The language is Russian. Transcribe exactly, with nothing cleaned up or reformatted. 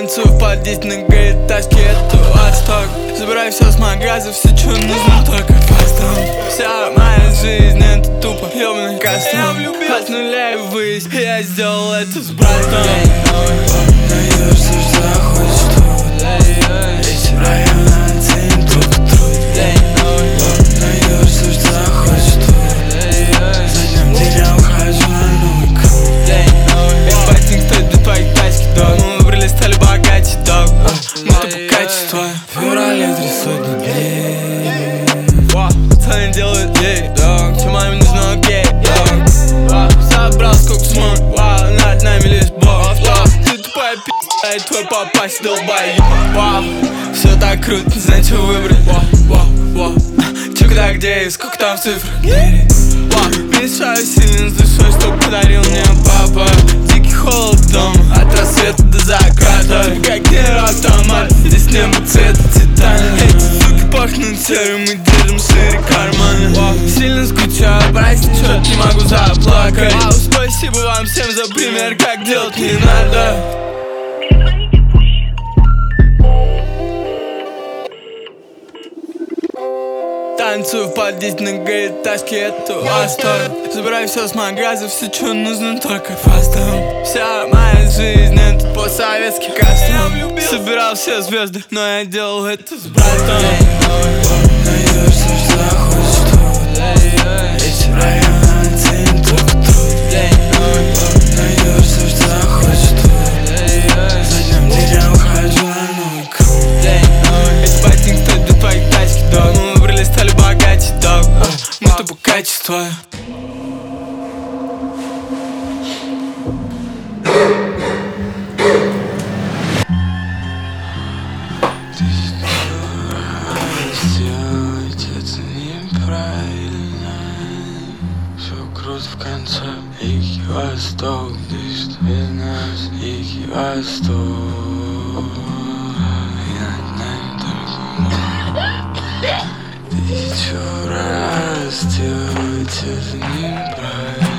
Танцую в подъезде, говорит, тачки это отсток. Забирай все с магаза, все, что нужно, только фастом. Вся моя жизнь, это тупо ёбаный кастом. От нуля и ввысь, я сделал это с братом. Найдешь все, что захочешь тут. Эти районы оценят только труд. Найдешь все, что захочешь тут. Задним делом хожу на новый круг. Ебать, никто до твоих тачки, дог. Мы выбрали, стали богаче, дог. Мы тупо качество. В феврале три сотни дней. Пацаны делают ей, дог. Чем маме нужно, окей, дог. Собрал сколько смог, вау, над нами лишь Бог. Ты тупая пи***а, и твой папа долбай. Все так круто, не знаю, что выбрать. Че, когда, где и сколько там цифр. Мешаю сильно с душой, что подарил мне папа. Дикий холод дома, от рассвета до заката. Как нейроавтомат, здесь небо цвета титана. Эти суки пахнут серым, мы держим шире карманы. Сильно скучаю, прости, чё-то не могу заплакать. Вау, спасибо вам всем за пример, как делать не надо. Танцую в подъезде, говорит, тачки это восток. Забирай все с магаза, все, что нужно, только фастом. Вся моя жизнь, это постсоветский кастом. Собирал все звезды, но я делал это с братом. Найдешь все, что захочешь тут. Эти районы оценят только труд. Найдешь все, что захочешь тут. Задним делом хожу на новый круг. Эти ботинки стоят до твоих тачки, дог. Мы выбрали, стали богаче, дог. Мы тупо качество. Сделать это неправильно. Все круто в конце. Дикий Восток дышит без нас. Дикий Восток. И над нами только тысячу раз. Делать это неправильно.